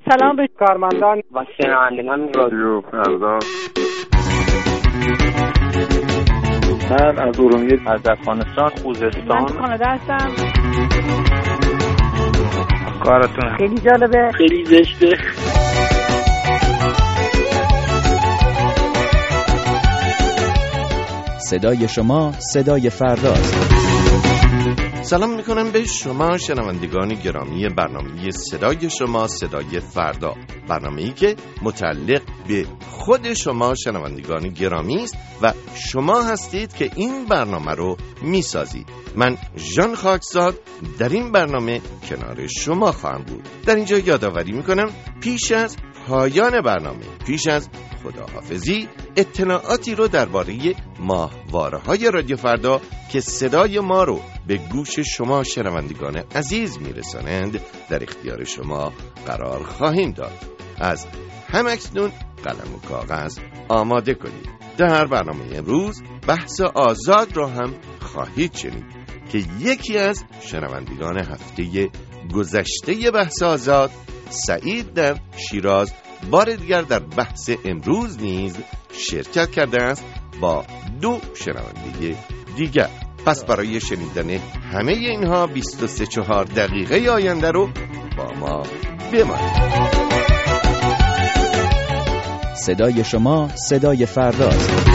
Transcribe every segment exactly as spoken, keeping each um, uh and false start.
سلام به کارمندان و شنوندگان رادیو فردا. من از ارومیه، از افغانستان، خوزستان، من کانادا هستم. کارتون خیلی جالبه، خیلی زشته. صدای شما صدای فرداست. سلام میکنم به شما شنوندگان گرامی برنامه صدای شما صدای فردا، برنامه‌ای که متعلق به خود شما شنوندگان گرامی است و شما هستید که این برنامه رو میسازید. من ژان خاکزاد در این برنامه کنار شما خواهم بود. در اینجا یادآوری میکنم پیش از پایان برنامه، پیش از خداحافظی، اطلاعاتی رو درباره ماهواره‌های رادیو فردا که صدای ما رو به گوش شما شنوندگان عزیز میرسانند در اختیار شما قرار خواهیم داد. از همکنون قلم و کاغذ آماده کنید. در برنامه امروز بحث آزاد رو هم خواهید شنید که یکی از شنوندگان هفته گذشته بحث آزاد، سعید در شیراز، بار دیگر در بحث امروز نیز شرکت کرده است با دو شنونده دیگر. پس برای شنیدن همه اینها بیست و سه چهار دقیقه آینده رو با ما بمانید. صدای شما صدای فرداست.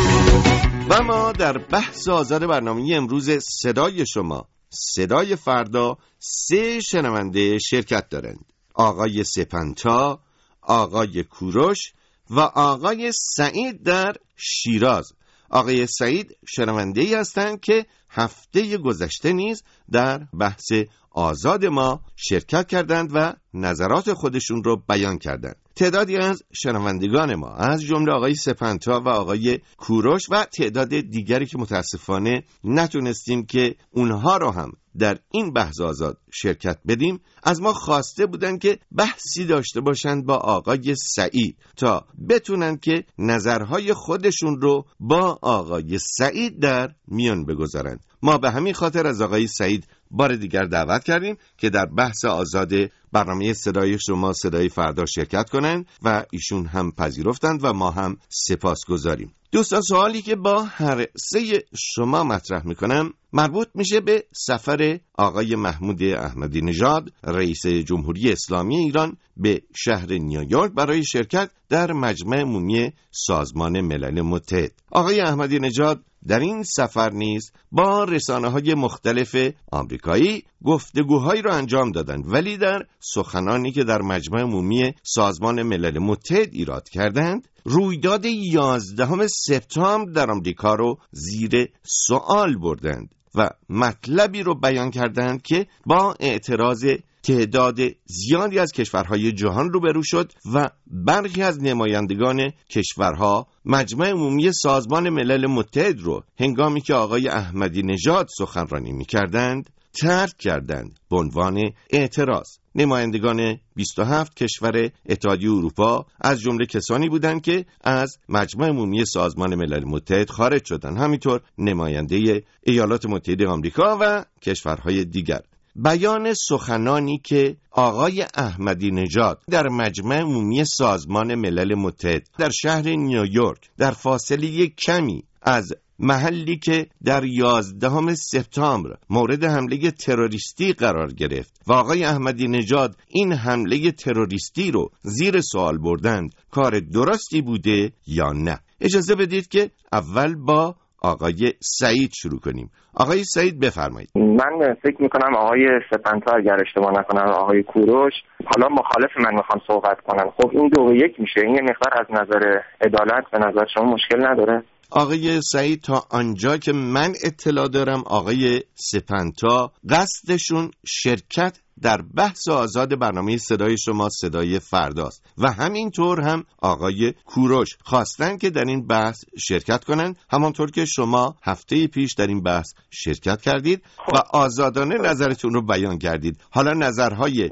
و ما در بحث آزاد برنامه امروز صدای شما صدای فردا سه شنونده شرکت دارند: آقای سپنتا، آقای کوروش و آقای سعید در شیراز. آقای سعید شنونده‌ای هستند که هفته گذشته نیز در بحث آزاد ما شرکت کردند و نظرات خودشون رو بیان کردند. تعدادی از شنوندگان ما از جمله آقای سپنتا و آقای کوروش و تعداد دیگری که متاسفانه نتونستیم که اونها رو هم در این بحث آزاد شرکت بدیم، از ما خواسته بودن که بحثی داشته باشند با آقای سعید تا بتونن که نظرهای خودشون رو با آقای سعید در میان بگذارند. ما به همین خاطر از آقای سعید بار دیگر دعوت کردیم که در بحث آزاد برنامه صدای شما صدای فردا شرکت کنند و ایشون هم پذیرفتند و ما هم سپاسگزاریم. دوستان، سوالی که با هر سه شما مطرح میکنم مربوط میشه به سفر آقای محمود احمدی نژاد، رئیس جمهوری اسلامی ایران، به شهر نیویورک برای شرکت در مجمع عمومی سازمان ملل متحد. آقای احمدی نژاد در این سفر نیز با رسانه‌های مختلف آمریکایی گفتگوهایی را انجام دادند، ولی در سخنانی که در مجمع عمومی سازمان ملل متحد ایراد کردند، رویداد یازدهم سپتامبر در آمریکا رو زیر سوال بردند و مطلبی رو بیان کردند که با اعتراض تعداد زیادی از کشورهای جهان روبرو شد و برخی از نمایندگان کشورها مجمع عمومی سازمان ملل متحد رو هنگامی که آقای احمدی نژاد سخنرانی می‌کردند ترک کردند به عنوان اعتراض. نمایندگان بیست و هفت کشور اتحادیه اروپا از جمله کسانی بودند که از مجمع عمومی سازمان ملل متحد خارج شدند، همینطور نماینده ایالات متحده آمریکا و کشورهای دیگر. بیان سخنانی که آقای احمدی نژاد در مجمع عمومی سازمان ملل متحد در شهر نیویورک در فاصله کمی از محلی که در یازدهم سپتامبر مورد حمله تروریستی قرار گرفت و آقای احمدی نژاد این حمله تروریستی رو زیر سوال بردند، کار درستی بوده یا نه؟ اجازه بدید که اول با آقای سعید شروع کنیم. آقای سعید بفرمایید. من فکر میکنم آقای سپنتا اگر اشتباه نکنم آقای کوروش حالا مخالف من میخوام صحبت کنم. خب این دو به یک میشه. این یه مقدار از نظر عدالت به نظر شما مشکل نداره؟ آقای سعید تا آنجا که من اطلاع دارم آقای سپنتا قصدشون شرکت در بحث آزاد برنامه صدای شما صدای فرداست و همینطور هم آقای کوروش خواستن که در این بحث شرکت کنند، همانطور که شما هفته پیش در این بحث شرکت کردید و آزادانه نظرتون رو بیان کردید. حالا نظرهای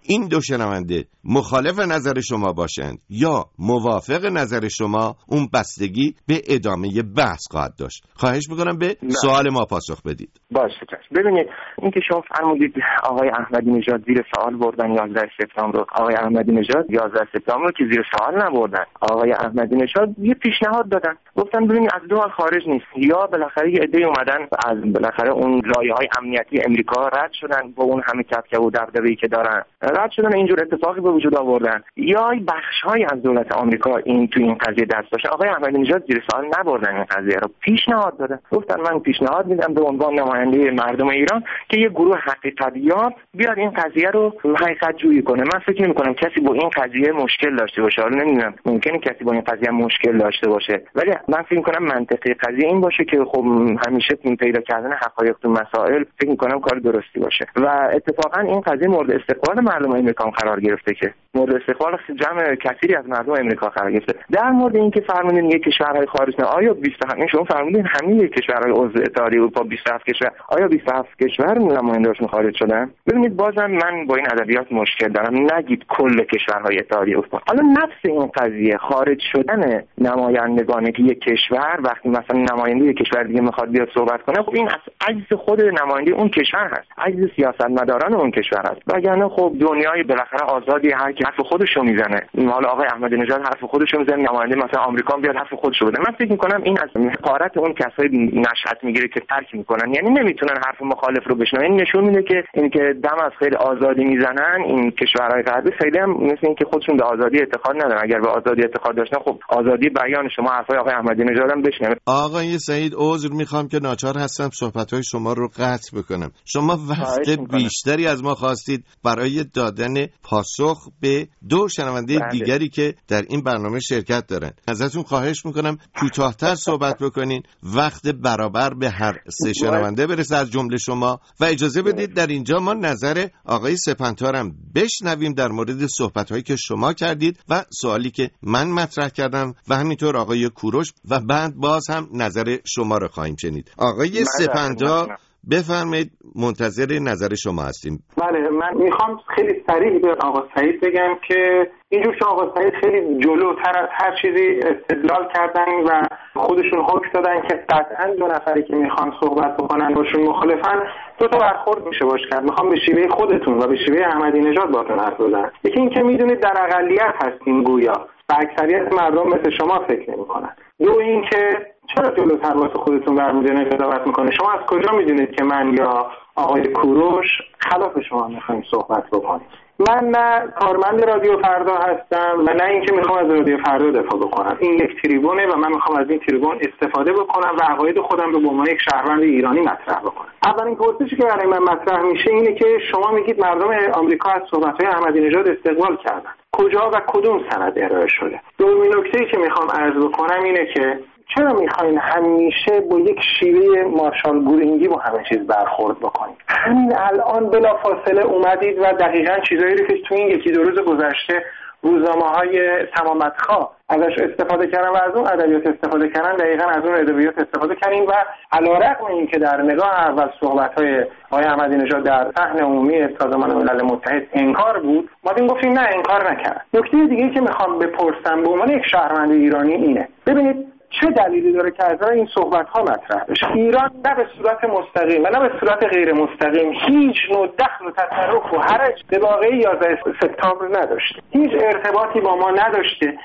این دو شنونده مخالف نظر شما باشند یا موافق نظر شما، اون بستگی به ادامه بحث خواهد داشت. خواهش میکنم به نه. سوال ما پاسخ بدید. باشه چشم. ببینید این که شما فرمودید آقای احمدی نژاد زیر سوال بردن یازده سپتامبر رو، آقای احمدی نژاد یازده سپتامبر رو که زیر سوال نبردن، آقای احمدی نژاد یه پیشنهاد دادن، گفتن ببینید از دو حال خارج نیست، یا بالاخره یه عده اومدن از بالاخره اون لایه‌های امنیتی امریکا رد شدن با اون همه کبکب و دبدبه‌ای که دارن، رد شدن اینجور اتفاقی به وجود آوردن، یا بخش‌هایی از دولت آمریکا این تو این قضیه دست داشته. آقای احمدی نژاد زیر سوال نبردن این قضیه رو، پیشنهاد دادن، گفتن من پیشنهاد میدم به عنوان نماینده مردم ایران که یه گروه حقیقت یاب بیاد این قضیه رو حقیقت جویی کنه. من فکر نمی‌کنم کسی با این قضیه مشکل داشته باشه. حالا نمیدونم ممکنه کسی با این قضیه مشکل داشته باشه، ولی من فکر می‌کنم منطقی قضیه این باشه که خب همیشه پیدا کردن حقایق تو مسائل فکر می‌کنم کار درستی باشه و اتفاقا این قضیه مورد استقبال مردم امریکا قرار گرفته که مورد استقبال جمع کثیری از مردم امریکا قرار گرفته. در مورد اینکه فرمودین یک کشورهای خارج نه، آیا بیست و هفت شما فرمودین همه کشورهای عضو اتحادیه اروپا بیست و هفت کشور، آیا بیست و هفت کشور نماینده‌هاشون خارج شدن؟ ببینید بازم من با این ادبیات مشکل دارم، نگید کل کشورهای اتحادیه اروپا. حالا نفس این قضیه خارج شدن نمایندگان یک کشور، وقتی مثلا نماینده یک کشور دیگه میخواد بیاد صحبت کنه، خب این از عجز خود نماینده اون کشور هست، عجز سیاستمداران اون کشور هست. وگرنه خب دنیای بالاخره آزادی، هر کی حرف خودشو میزنه. حالا آقای احمدی نژاد حرف خودشو میزنه، نماینده مثلا آمریکا بیاد حرف خودشو بده. من فکر میکنم این از حقارت اون کسایی نشأت میگیره که ترک میکنن، یعنی نمیتونن حرف مخالف رو بشنون. این نشون میده که اینکه دم از خیلی آزادی میزنن این کشورهای غربی، خیلی هم مثل اینکه خودشون به آزادی اعتقاد ندارن. اگر به آزادی اعتقاد داشتن خب آزادی بیان شما حرفای آقای احمدی نژاد هم بشنوید. آقای سعید عذر میخوام که ناچار هستم صحبت‌های شما رو قطع بکنم. شما وقت بیشتری از ما خواستید برای دادن پاسخ به دو شنونده بله. دیگری که در این برنامه شرکت دارن. ازتون خواهش میکنم کوتاه‌تر صحبت بکنین، وقت برابر به هر سه شنونده برسه از جمله شما، و اجازه بدید در اینجا ما نظر آقای سپنتارم بشنویم در مورد صحبت‌هایی که شما کردید و سوالی که من مطرح کردم و همینطور آقای کوروش، و بعد باز هم نظر شما رو خواهیم شنید. آقای سپنتا بفرمایید، منتظر نظر شما هستیم. بله، من میخوام خیلی صریح به آقا سعید بگم که اینجور که آقا سعید خیلی جلوتر از هر چیزی استدلال کردن و خودشون حکم دادن که قطعا دو نفری که میخوان صحبت بکنن باشون مخالفن، دو تا برخورد میشه باش کرد. میخوام به شیوه خودتون و به شیوه احمدی نژاد باهاتون حرف بزنم. یکی این که میدونید در اقلیت هستین گویا و اکثریت مردم مثل شما فکر نمیکنن. دو این که چرا جلوتر واسه خودتون برمی‌دارین قضاوت میکنه؟ شما از کجا میدونید که من یا آقای کوروش خلاف شما میخوایم صحبت بکنیم؟ من نه کارمند رادیو فردا هستم و نه اینکه میخوام از رادیو فردا دفاع بکنم. این یک تریبونه و من میخوام از این تریبون استفاده بکنم و عقاید خودم رو به عنوان یک شهروند ایرانی مطرح بکنم. اولین پرسشی که برای من مطرح میشه اینه که شما میگید مردم آمریکا از صحبت‌های احمدی نژاد استقبال کردن. کجا و کدوم سند ارائه شده؟ دومین نکته‌ای که میخوام عرض بکنم اینه که چرا میخواین همیشه با یک شیوه مارشال گورینگی با همه چیز برخورد بکنید؟ همین الان بلافاصله اومدید و دقیقاً چیزایی رو که تو این یکی دو روز گذشته روزنامه‌های تمامتخواه ازش استفاده کردن و از اون ادبیات استفاده کردن، دقیقاً از اون ادبیات استفاده کردین و علیرغم اینکه در نگاه اول صحبت‌های آقای احمدی نژاد در صحن عمومی سازمان ملل متحد انکار بود، ما این گفتیم نه انکار نکرد. نکته دیگه‌ای که میخوام بپرسم به عنوان یک شهروند ایرانی اینه، ببینید چه دلیلی داره که از این صحبت‌ها مطرح بشه؟ ایران نه به صورت مستقیم و نه به صورت غیر مستقیم هیچ نوع دخل و تصرف و حرج به واقعه یازده سپتامبر نداشته. هیچ ارتباطی با ما نداشته.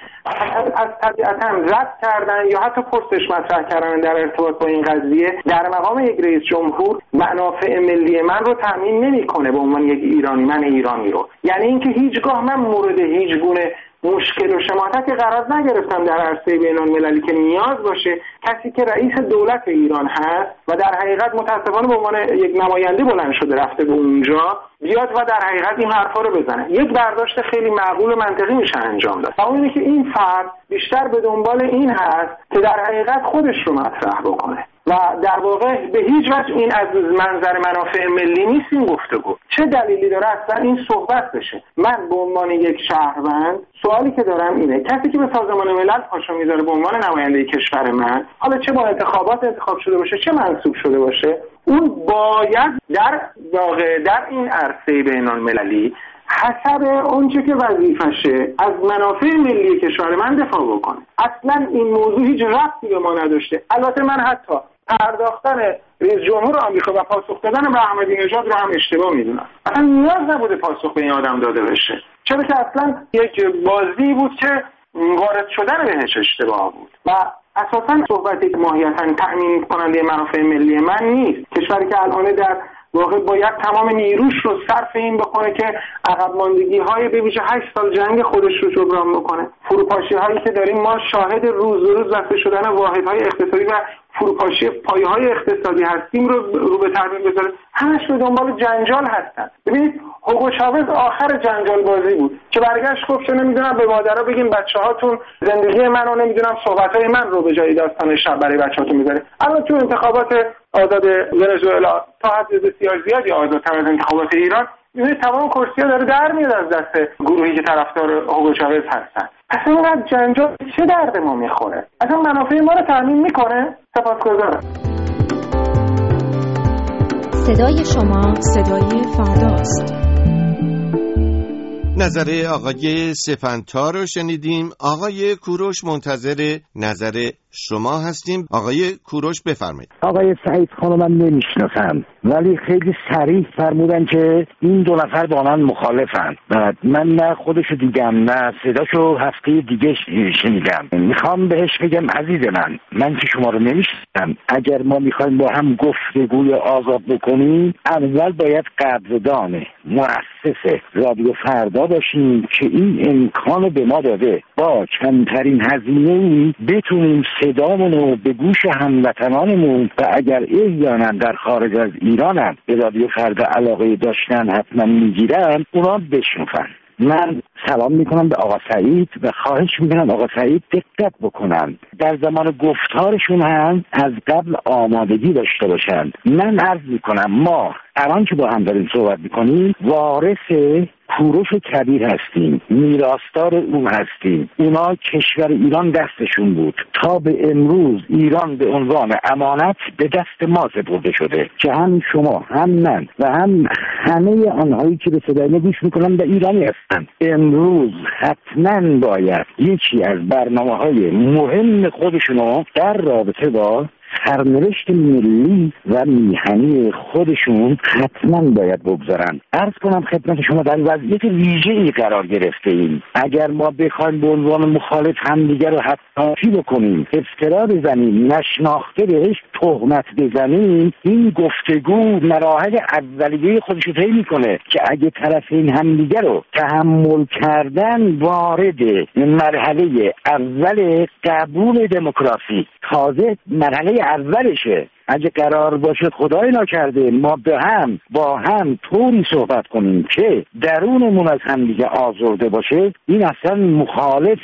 از طبیعتاً رد کردن یا حتی پرسش مطرح کردن در ارتباط با این قضیه در مقام یک رئیس جمهور منافع ملی من رو تامین نمی‌کنه به عنوان یک ایرانی، من ایرانی رو. یعنی اینکه هیچگاه من مورد هیچ گونه مشکل و شماتتی قرار نگرفتم در عرصه بین‌المللی که نیاز باشه کسی که رئیس دولت ایران هست و در حقیقت متاسفانه به عنوان یک نماینده بلند شده رفته به اونجا بیاد و در حقیقت این حرفا رو بزنه. یک برداشت خیلی معقول و منطقی میشه انجام داد. و اون اینه که این فرد بیشتر به دنبال این هست که در حقیقت خودش رو مطرح بکنه و در واقع به هیچ وجه این از منظر منافع ملی نیست این گفتگو. چه دلیلی داره اصلا این صحبت بشه؟ من به عنوان یک شهروند سوالی که دارم اینه، کسی که به سازمان ملل پاشو میذاره به عنوان نماینده کشور من، حالا چه با انتخابات انتخاب شده باشه چه منصوب شده باشه، اون باید در واقع در این عرصه بین‌المللی حسب اونچه که وظیفشه از منافع ملی کشور من دفاع بکنه. اصلا این موضوع هیچ ربطی به ما نداشته. البته من حتی پرداختن رئیس جمهور آمریکا و پاسخ دادن به احمدی نژاد رو هم اشتباه میدونم. اصلا نیاز نبوده پاسخ به این آدم داده بشه، چرا که اصلا یک بازی بود که وارد شدن بهش اشتباه بود و اساسا صحبتی که ماهیتاً تأمین کننده منافع ملی من نیست. کشوری که الان در واقع باید تمام نیروش رو صرف این بکنه که عقب ماندگی های به ویژه هشت سال جنگ خودش رو جبران بکنه. فروپاشی هایی که داریم ما شاهد روز به روز رفته شدن واحدهای اقتصادی و فروپاشی پایه‌های اقتصادی هستیم رو رو به تعمین بذاره، همش به دنبال جنجال هستن. ببینید هوگو چاوز آخر جنجال بازی بود که برگشت گفت که نمیدونم به مادرها بگیم بچه‌هاتون زندگی منو نمیدونم صحبت‌های من رو به جای داستان شب برای بچه‌هاتون میذاره. الان تو انتخابات آزاد ونزوئلا تا حد بسیار زیادی آزادتر از انتخابات ایران، این تمام کرسی‌ها داره در میاد از دست گروهی که طرفدار هوگو چاوز هستن. اصلا اون جنجال چه درد ما میخوره؟ اصلا منافع ما رو تامین میکنه؟ سپاسگزارم. صدای شما صدای فرداست. نظر آقای سپنتا رو شنیدیم. آقای کوروش منتظر نظر شما هستیم. آقای کوروش بفرمایید. آقای سعید خانو من نمیشناسم ولی خیلی صریح فرمودن که این دو نفر با من مخالفن و من نه خودشو دیدم نه صداشو هفته دیگه شنیدم. میخوام بهش بگم عزیز من من که شما رو نمیشناسم، اگر ما میخوایم با هم گفتگوی آزاد بکنیم اول باید قدردان مؤسس رادیو فردا باشیم که این امکانو به ما داده با کمترین هزینه‌ای بتونیم صدامون رو به گوش هموطنانمون و اگر احیانا در خارج از ایران هم به رادیو فردا علاقه داشتن حتما میگیرن اونا بشنفن. من سلام میکنم به آقا سعید و خواهش میکنم آقا سعید دقت بکنن در زمان گفتارشون هم از قبل آمادگی داشته باشن. من عرض میکنم ما الان که با هم داریم صحبت میکنیم وارث کوروش کبیر هستیم، میراثدار اون هستیم. اونا کشور ایران دستشون بود تا به امروز ایران به عنوان امانت به دست ما سپرده شده که هم شما هم من و هم همه آنهایی که به صدای ما گوش میکنن و ایرانی هستن امروز حتما باید یکی از برنامه‌های مهم خودشونو در رابطه با سرنوشت ملی و میهنی خودشون حتما باید بگذارن. عرض کنم خدمت شما در وضعیت ویژه‌ای قرار گرفته ایم. اگر ما بخوایم به عنوان مخالف همدیگر رو حتی بکنیم، افترا بزنیم، نشناخته بهش تهمت بزنیم، این گفتگو مراحل اولیه خودش رو طی میکنه که اگه طرفین همدیگر رو تحمل کردن وارد مرحله اول قبول دموکراسی، تازه مرحله اولشه. اگه قرار باشه خدای نکرده ما به هم با هم طوری صحبت کنیم که درونمون از هم دیگه آزرده باشه، این اصلا مخالف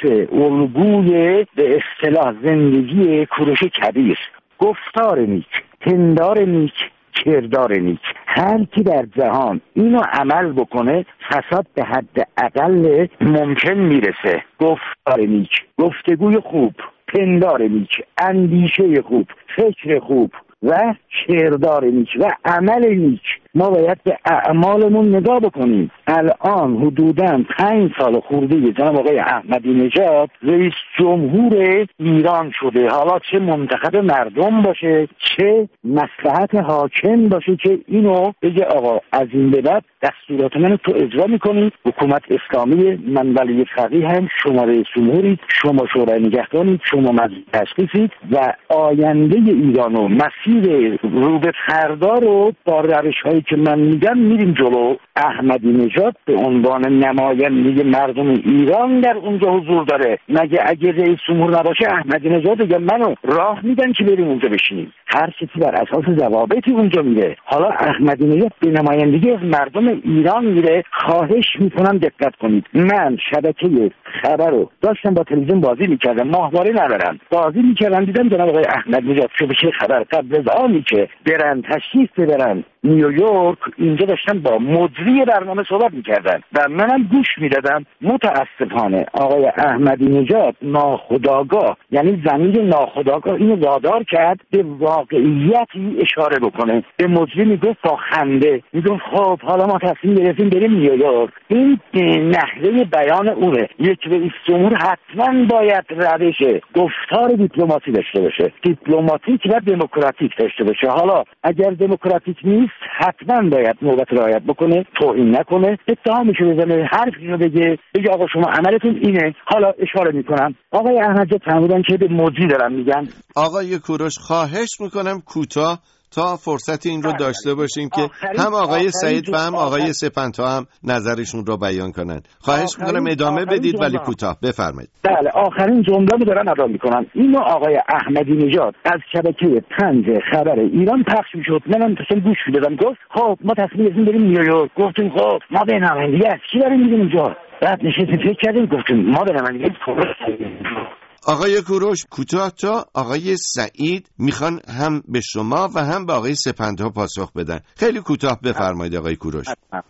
الگوی به اصطلاح زندگی کوروش کبیر. گفتار نیک، پندار نیک، کردار نیک. هر کی در جهان اینو عمل بکنه فساد به حد اقل ممکن میرسه. گفتار نیک، گفتگوی خوب، پندار نیک، اندیشه خوب، فکر خوب و کردار نیک و عمل نیک. ما باید به اعمالمون نگاه بکنیم. الان حدوداً پنج سال خورده جناب آقای احمدی نژاد رئیس جمهور ایران شده، حالا چه منتخب مردم باشه چه مصلحت حاکم باشه که اینو بگه آقا از این به بعد دستورات منو تو اجرا میکنی، حکومت اسلامی، من ولی فقیه هم، شما رئیس جمهورید، شما شورای نگهبانید، شما مجلس تشخیصید و آینده ایران و مسیر رو به فردا رو با روش‌های که من میگم میریم جلو. احمدی نژاد به عنوان نماینده مردم ایران در اونجا حضور داره. مگه اگه رئیس جمهور نباشه احمدی نژاد دیگه منو راه میدن که بریم اونجا بشینیم؟ هر چیزی بر اساس ضوابطی اونجا میره. حالا احمدی نژاد به نمایندگی از مردم ایران میره. خواهش میکنم دقت کنید. من شبکه خبر رو داشتم با تلویزیون بازی میکردم، ماهواره ندارم، بازی میکردم، دیدم جناب آقای احمدی نژاد شبکه خبر قبل از آنی که برن تشریف ببرن نیویورک اینجا داشتن با مجری برنامه صحبت میکردن و منم گوش میدادم. متاسفانه آقای احمدی نژاد ناخودآگاه، یعنی ضمیر ناخودآگاه اینو وادار کرد به واقع واقعیتی اشاره بکنه. به مجری میگفت با خنده، میگفت خب حالا ما تصمیم گرفتیم بریم نیویورک. این نحوه بیان اونه. یک رئیس جمهور حتما باید روش گفتار دیپلماسی داشته باشه. دیپلماتیک و دموکراتیک داشته باشه. حالا اگر دموکراتیک نیست حتما باید نوبت رعایت بکنه، توهین نکنه، اتهامشو بزنه، حرفی رو بگه، بگه آقا شما عملتون اینه. حالا اشاره میکنم آقای احمدی فرمودن که به مجری دارن میگن. آقای کوروش خواهش میکنم کوتاه تا فرصت این رو داشته باشیم که هم آقای سعید و هم آقای سپنتا هم نظرشون رو بیان کنن. خواهش میکنم ادامه بدید ولی کوتاه بفرمایید. بله آخرین جمله رو دارم ادا میکنم. اینو آقای احمدی نژاد از شبکه پنج خبر ایران پخش میشد، منم داشتم گوش میدادم. گفت خب ما تصمیم گرفتیم بریم نیویورک. گفتیم خب ما به نمایندگی از کی بریم میریم اونجا؟ بعد نشستیم فکر کردیم گفتیم ما به نمایندگی آقای کوروش کوتاه تا آقای سعید میخوان هم به شما و هم به آقای سپنتا پاسخ بدن. خیلی کوتاه بفرمایید آقای کوروش.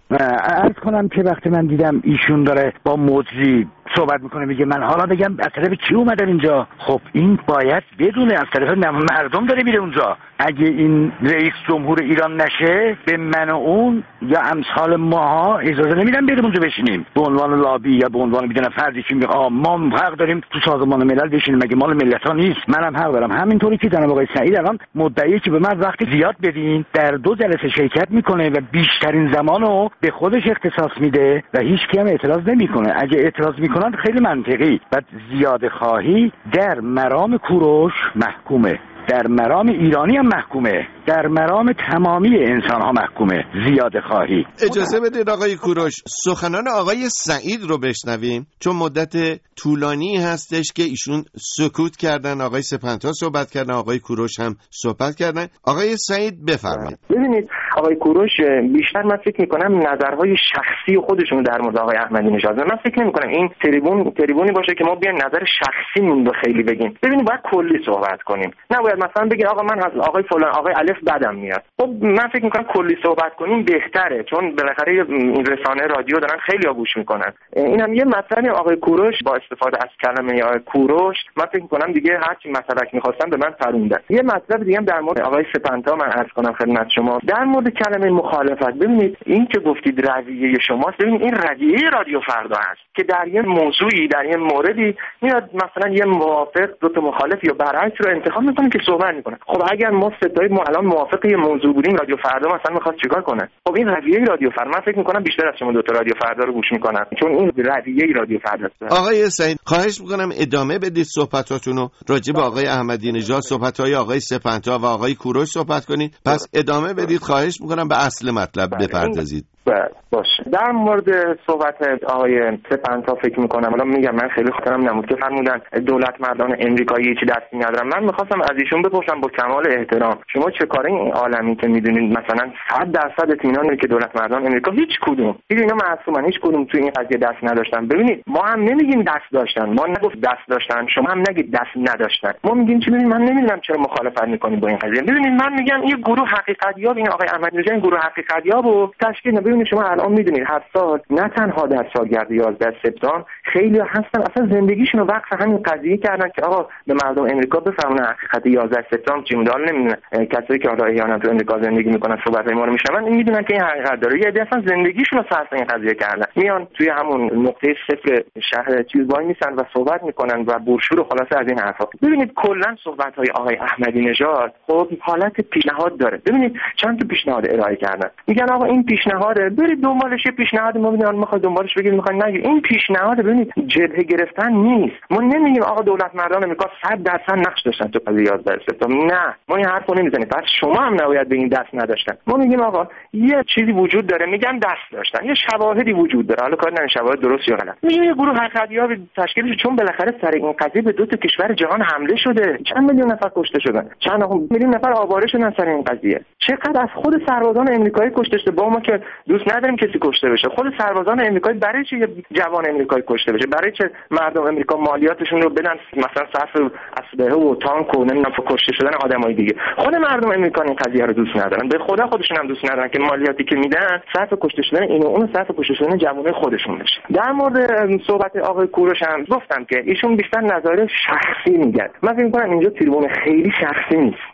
عرض کنم که وقتی من دیدم ایشون داره با مجری صحبت میکنه، میگه من حالا بگم از طرف کی اومدم اینجا، خب این باید بدونه از طرف مردم داره میره اونجا. اگه این رئیس جمهور ایران نشه به من و اون یا امثال ماها اجازه نمیدن بریم اونجا بشینیم به عنوان لابی یا به عنوان میدونم فردی که میگه آ ما حق داریم تو سازمان ملل بشینیم، مگه مال ملت‌ها نیست؟ منم حق دارم. همینطوری که جناب آقای سعید الان مدعیه که به من وقت زیاد بدین، در دو جلسه شرکت میکنه و بیشترین زمانو به خودش اختصاص میده و هیچ کی هم اعتراض نمیکنه. اگه اعتراض میکنن خیلی منطقی و زیاده خواهی در مرام کوروش محکومه، در مرام ایرانی هم محکومه، در مرام تمامی انسان ها محکومه زیاده خواهی. اجازه بدید آقای کوروش سخنان آقای سعید رو بشنویم، چون مدت طولانی هستش که ایشون سکوت کردن، آقای سپنتا صحبت کردن، آقای کوروش هم صحبت کردن. آقای سعید بفرمایید. ببینید آقای کوروش بیشتر من فکر میکنم نظرهای شخصی خودشون در مورد آقای احمدی نژاد، من فکر نمیکنم این تریبون تریبونی باشه که ما بیایم نظر شخصیمون رو خیلی بگیم. ببینید باید کلی صحبت کنیم، نباید مثلا بگید آقا من از آقای فلان آقای الف بدم میاد. خب من فکر میکنم کلی صحبت کنیم بهتره، چون بالاخره این رسانه رادیو دارن خیلی ها گوش میکنن. اینم یه مسئله. آقای کوروش با استفاده از کلمه آقای کوروش من فکر میکنم دیگه هر چی مسئله می‌خواستم به من فروندن. یه مطلب دیگه هم در مورد آقای سپنتا من عرض کنم خدمت شما در مورد کلمه مخالفت. ببینید این که گفتید رویه شماست، ببینید این رویه رادیو فردا است که در یه موضوعی در یه موردی میاد مثلا یه موافق دو تا مخالف یا برعکس رو انتخاب میکنه که صحبت میکنه. خب اگر ما ستایی ما الان موافق یه موضوع بودیم، رادیو فردا مثلا میخواد چیکار کنه؟ خب این رویه رادیو فردا. من فکر میکنم بیشتر از شما دو تا رادیو فردا رو گوش میکنن، چون این رویه رادیو فردا است. آقای سعید خواهش میکنم ادامه بدید صحبتاتون رو راجع به آقای احمدی نژاد، صحبت‌های آقای سپنتا و آقای کوروش صحبت کنید. پس ادامه بدید. خواهش میکنم به اصل مطلب بپردازید. باشه. در مورد صحبت آقای سپنتا فکر میکنم، حالا میگم من خیلی خاطرم نمود که فرمودن دولت مردان امریکایی چی دستی ندارن. من میخواستم از ایشون بپرسم با کمال احترام، شما چه کاره این عالمی که میدونید مثلا صد درصد اطمینان که دولت مردان امریکا هیچ کدوم اینا معصومن، هیچ کدوم تو این قضیه دست نداشتن. ببینید ما هم نمیگیم دست داشتن، ما نگفت دست داشتن، شما هم نگید دست نداشتن. ما میگیم چی؟ ببینید من نمیدونم چرا مخالفت میکنید با این قضیه. ببینید من میگم این گروه حقیقتیاب، این آقای احمدی نژاد این گروه حقیقتیابو تشکیل. ببینید شما الان میدونید هر سال نه تنها در سالگرد یازده سپتامبر خیلی هستن اصلا زندگیشون رو وقف همین قضیه کردن که آقا به مردم امریکا بفهمونن حقیقت یازده سپتامبر چی بود. نمیدونن کسایی که حالا احیانا تو امریکا زندگی میکنن صحبت ما رو میشنون، این میدونن که این حقیقت داره. یه عده اصلا زندگیشون رو صرف این قضیه کردن، میان توی همون نقطه صفر شهر چیز وای میسن و صحبت میکنن و برشور و خلاصه از این حرفا. ببینید کلا صحبت های آقای احمدی نژاد خب حالت پیشنهاد داره. ببینید چند تا پیشنهاد ارائه کردن، میگن آقا این پیشنهاده برید دنبالش، پیشنهاد ما ببینید میخواد دنبالش بگید میخواد نگید. این پیشنهاد ببینید جبهه گرفتن نیست. ما نمیگیم آقا دولت مردان امریکا صد درصد نقش داشتن تو قضیه یازده سپتامبر، نه ما این حرفو نمیزنیم. پس شما هم نباید به این دست نداشتن. ما میگیم آقا یه چیزی وجود داره، میگن دست داشتن، یه شواهدی وجود داره، حالا کار نداریم شواهد درست یا غلط. میگیم یه گروه حقیقتیاب تشکیل شده، چون بالاخره سر این قضیه به دو تا کشور جهان حمله شده، چند میلیون نفر کشته شدن، چند میلیون نفر آواره شدن سر این قضیه. چقدر از خود سربازان آمریکایی کشته شده، با ما که دوست نداریم کسی کشته بشه. خود سربازان آمریکایی برای چه جوان آمریکایی کشته بشه؟ برای چه مردم آمریکا مالیاتشون رو بدن مثلا صرف اسلحه و تانک و نمیدونم کشته شدن آدمای دیگه؟ خود مردم آمریکا این قضیه رو دوست ندارن، به خدا خودشون هم دوست ندارن که مالیاتی که میدن صرف کشته شدن اینو اون صرف کشته شدن جوانای خودشون بشه. در مورد صحبت آقای کوروش هم گفتم که ایشون بیشتر نظر شخصی میگن. من فکر می‌کنم اینجا تریبون خیلی شخصی نیست.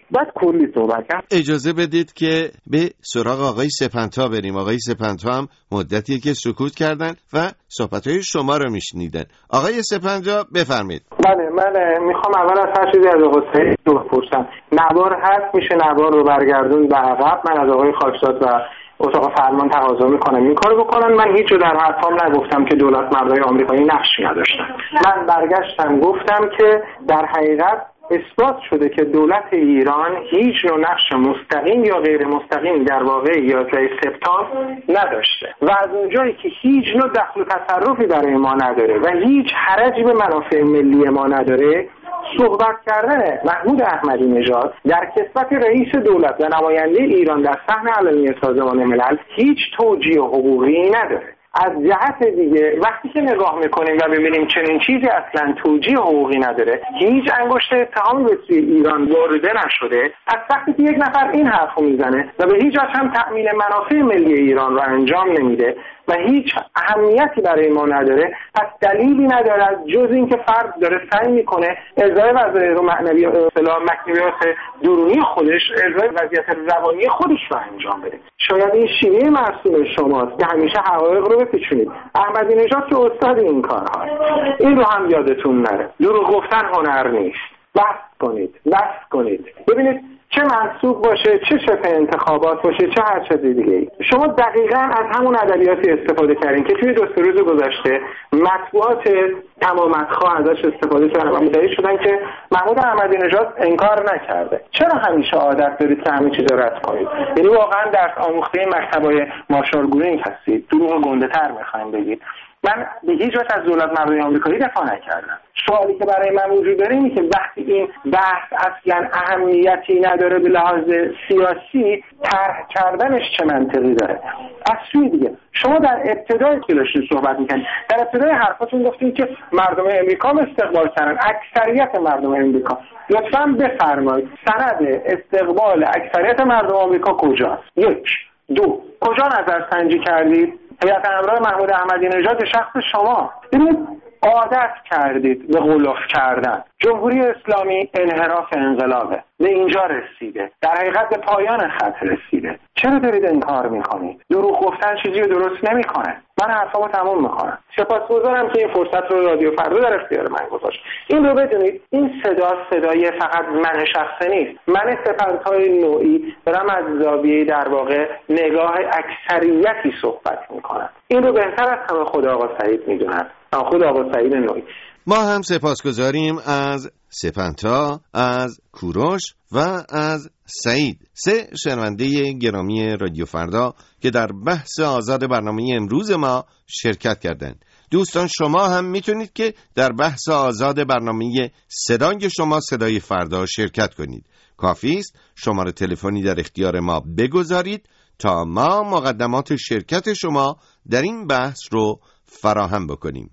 بعد کلی صحبت کرد. اجازه بدید که به سراغ آقای سپنتا بریم. آقای سپنتا هم مدتیه که سکوت کردن و صحبت‌های شما رو میشنیدن. آقای سپنتا بفرمایید. بله، من میخوام اول از هر چیزی از آقای سعید بپرسم. نوار هست، میشه نوار رو برگردون به عقب؟ من از آقای خاکساد و اتاق فرمان تقاضا میکنم این کارو بکنن. من هیچ در حرفام نگفتم که دولت مردای آمریکایی نقشی نداشتن. من برگشتم گفتم که در حقیقت اثبات شده که دولت ایران هیچ نوع نقش مستقیم یا غیر مستقیم در واقع یازده سپتامبر نداشته و از اونجایی که هیچ نوع دخل و تصرفی برای ما نداره و هیچ حرجی به منافع ملی ما نداره، صحبت کردن محمود احمدی نژاد در کسوت رئیس دولت و نماینده ایران در صحن علنی سازمان ملل هیچ توجیه حقوقی نداره. از جهت دیگه وقتی که نگاه میکنیم و ببینیم چنین چیزی اصلا توجیه حقوقی نداره، هیچ انگشت اتهامی به سوی ایران وارده نشده، از وقتی که یک نفر این حرفو میزنه و به هیچ وجه هم تأمین منافع ملی ایران رو انجام نمیده و هیچ اهمیتی برای ما نداره، پس دلیلی نداره جز اینکه فرد داره سعی میکنه ازای وضعیت معنوی اصطلاح مکنیات درونی خودش، ازای وضعیت روانی خودش رو انجام بده. شاید این شیوه معصوم شماست که همیشه حقایق رو بپیچونید. احمدی نژاد که استاد این کارها، این رو هم یادتون نره. دروغ گفتن هنر نیست. بس کنید، بس کنید. ببینید چه منسوب باشه، چه شبه انتخابات باشه، چه هر چیز دیگه ای، شما دقیقاً از همون ادبیاتی استفاده کردین که توی دو سه روز گذشته مطبوعات تمامتخواه ازش استفاده کردن و مدعی شدن که محمود احمدی نژاد انکار نکرده. چرا همیشه عادت دارید که همه چیز رو رد کنید؟ یعنی واقعاً درس آموخته مکتبای مارشال گورینگ هستید، دروغ گنده‌تر می‌خواید بگید. من به هیچ وجه از دولت مردای آمریکایی دفاع نکردم. سوالی که برای من وجود داره اینه که وقتی این بحث اصلا اهمیتی نداره به لحاظ سیاسی، طرح کردنش چه منطقی داره؟ از سوی دیگه شما در ابتدای که داشتین صحبت میکنید، در ابتدای حرفاتون گفتین که مردم امریکا استقبال کردن، اکثریت مردم امریکا. لطفاً بفرمایید سند استقبال اکثریت مردم آمریکا کجاست؟ یک. دو. کجا نظرسنجی کردید؟ هیئت همراه محمود احمدی نژاد شخص شما. ببینید عادت کردید به غلاف کردن. جمهوری اسلامی انحراف انقلابه، به اینجا رسیده، در حقیقت به پایان خط رسیده. چرا دارید انکار میکنید؟ دروغ گفتن چیزی رو درست نمیکنه. من حرفامو تموم میکنم. سپاسگزارم که این فرصت رو رادیو فردا در اختیار من گذاشت. این رو بدونید این صدا صدای فقط من شخصی نیست. من سپنتای نوعی دارم از زاویه در واقع نگاه اکثریتی صحبت میکنم. این رو بهتر از همه خود آقا سعید میدونن. خود آقا سعید نوعی. ما هم سپاسگزاریم از سپنتا، از کوروش و از سعید، سه شنونده گرامی رادیو فردا که در بحث آزاد برنامه امروز ما شرکت کردند. دوستان شما هم میتونید که در بحث آزاد برنامه صدای شما صدای فردا شرکت کنید. کافی است شماره تلفنی در اختیار ما بگذارید تا ما مقدمات شرکت شما در این بحث رو فراهم بکنیم.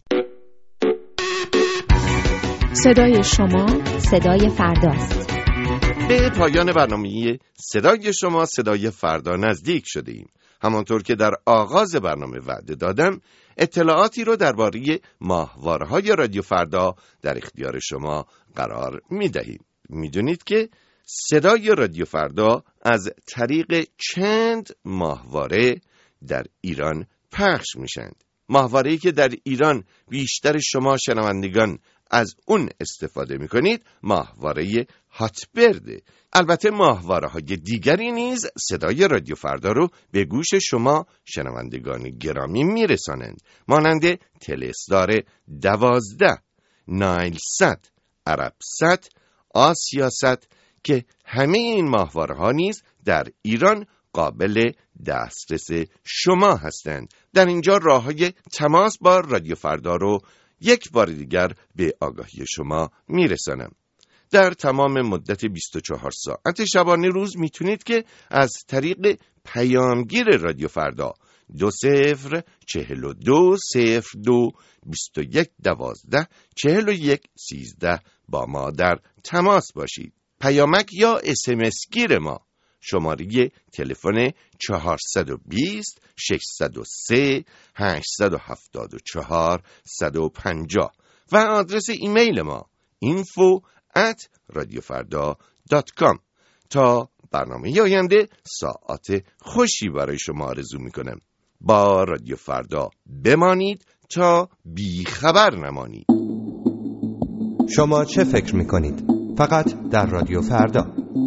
صدای شما صدای فرداست. به پایان برنامه صدای شما صدای فردا نزدیک شده ایم. همانطور که در آغاز برنامه وعده دادم، اطلاعاتی رو درباره ماهواره‌های رادیو فردا در اختیار شما قرار می‌دهیم. می‌دونید که صدای رادیو فردا از طریق چند ماهواره در ایران پخش میشند. ماهواره‌ای که در ایران بیشتر شما شنوندگان از اون استفاده میکنید ماهواره هاتبرده. البته ماهواره‌های دیگری نیز صدای رادیو فردا رو به گوش شما شنوندگان گرامی میرسانند، مانند تلسدار دوازده، نایل سات، عرب سات، آسیا سات که همه این ماهواره‌ها نیز در ایران قابل دسترس شما هستند. در اینجا راه‌های تماس با رادیو فردا رو یک بار دیگر به آگاهی شما میرسانم. در تمام مدت بیست و چهار ساعت شبانه روز میتونید که از طریق پیامگیر رادیو فردا دو صفر چهل و دو صفر دو بیست و یک دوازده چهل و یک سیزده با ما در تماس باشید. پیامک یا اسمس گیر ما شماره تلفن چهارصد و بیست ششصد و سه هشتصد و هفتاد و چهار صد و پنجاه و آدرس ایمیل ما info at radiofarda dot com. تا برنامه آینده ساعت خوشی برای شما آرزو میکنم. با رادیو فردا بمانید تا بی خبر نمانید. شما چه فکر میکنید؟ فقط در رادیو فردا.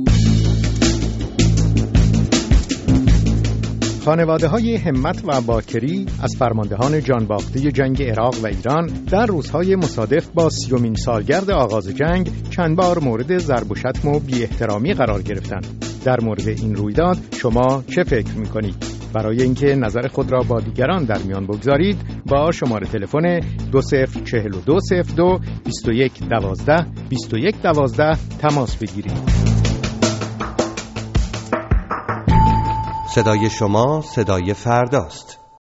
خانواده‌های همت و باکری از فرماندهان جانباخته جنگ عراق و ایران در روزهای مصادف با سیومین سالگرد آغاز جنگ چند بار مورد ضرب و شتم و بی احترامی قرار گرفتند. در مورد این رویداد شما چه فکر می‌کنید؟ برای اینکه نظر خود را با دیگران در میان بگذارید با شماره تلفن دو صفر چهل و دو صفر دو بیست و یک دوازده بیست و یک دوازده تماس بگیرید. صدای شما صدای فرداست.